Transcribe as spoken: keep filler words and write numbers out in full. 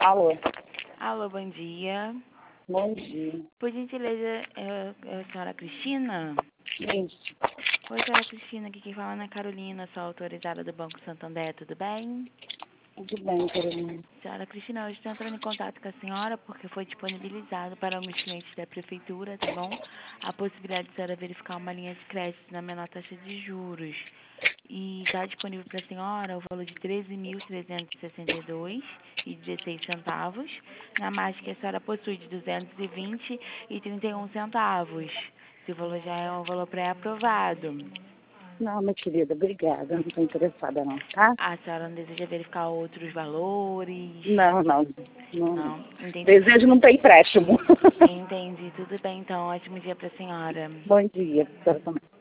Alô, Alô, bom dia. bom dia. Por gentileza, é, é a senhora Cristina? Isso, Oi, senhora Cristina, aqui quem fala é Ana Carolina, sou autorizada do Banco Santander, tudo bem? tudo bem, Carolina. Senhora Cristina, hoje estou entrando em contato com a senhora porque foi disponibilizado para os clientes da prefeitura, tá bom? A possibilidade de a senhora verificar uma linha de crédito na menor taxa de juros. E está disponível para a senhora o valor de treze mil trezentos e sessenta e dois e dezesseis centavos, na margem que a senhora possui de duzentos e vinte e trinta e um centavos. Esse valor já é um valor pré-aprovado. Não, minha querida, obrigada. Não estou interessada não, tá? A senhora não deseja verificar outros valores? Não, não. Não, não. Não, entendi. Desejo não ter empréstimo. Entendi, tudo bem então. Ótimo dia para a senhora. Bom dia, para também.